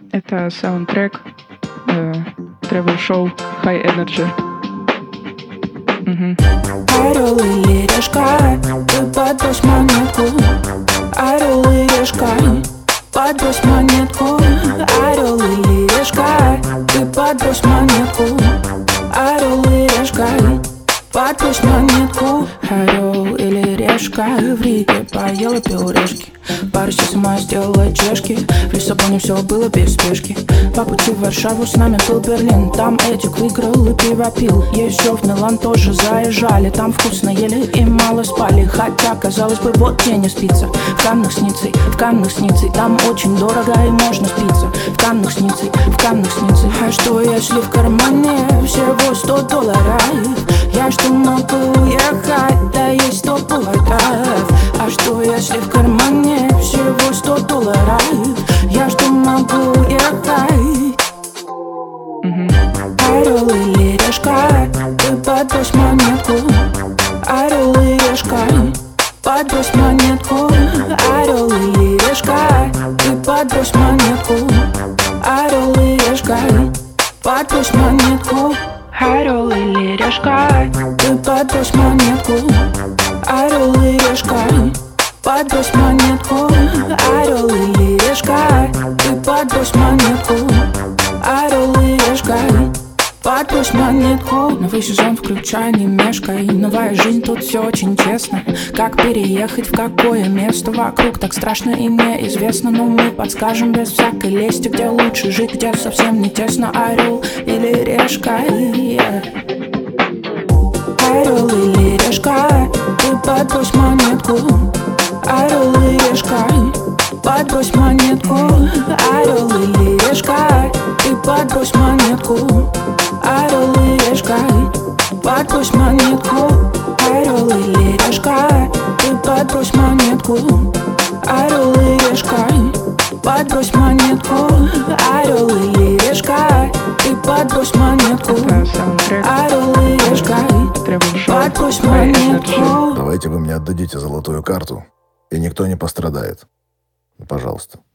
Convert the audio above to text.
Это саундтрек тревел-шоу High Energy. Орел или решка, ты подбрось монетку. Орел и решка, подбрось монетку. Орел или решка, ты подбрось монетку. Орел и решка, подбрось монетку. Орел или решка, в Риге поела пюрешки. Пару сама сделала чешки. В Лиссабоне все было без спешки. По пути в Варшаву с нами был Берлин. Там Эдик выиграл и пиво пил. Еще в Милан тоже заезжали. Там вкусно ели и мало спали. Хотя, казалось бы, вот где не спится. В Каннах снится, в Каннах снится. Там очень дорого и можно спиться. В Каннах снится, в Каннах снится. А что если в кармане всего $100? Я что могу уехать, да есть 100 поводов. А что если в кармане всего $100? Я что могу уехать? Орел или решка, ты подбрось монетку. Орел и решка, подбрось монетку. Орел и решка, ты подбрось монетку. Орел и решка, подбрось монетку. Орел или решка, ты подбрось монетку. Орел и решка, подбрось монетку. Орел и решка, ты подбрось монетку. Орел и решка, подбрось монетку. Новый сезон включай, не мешкай. Новая жизнь, тут все очень честно. Как переехать, в какое место вокруг так страшно и неизвестно. Но мы подскажем без всякой лести, где лучше жить, где совсем не тесно. Орел или решка, Орел или решка, ты подбрось монетку. Орел и решка, подбрось монетку. Орел или решка, ты подбрось монетку. Орел и решка, подбрось монетку. Орел или решка, ты подбрось монетку. Орел и решка, подбрось монетку. Орел и решка, ты подбрось монетку. Орел и решка, подбрось монетку. Давайте вы мне отдадите золотую карту, и никто не пострадает. Пожалуйста.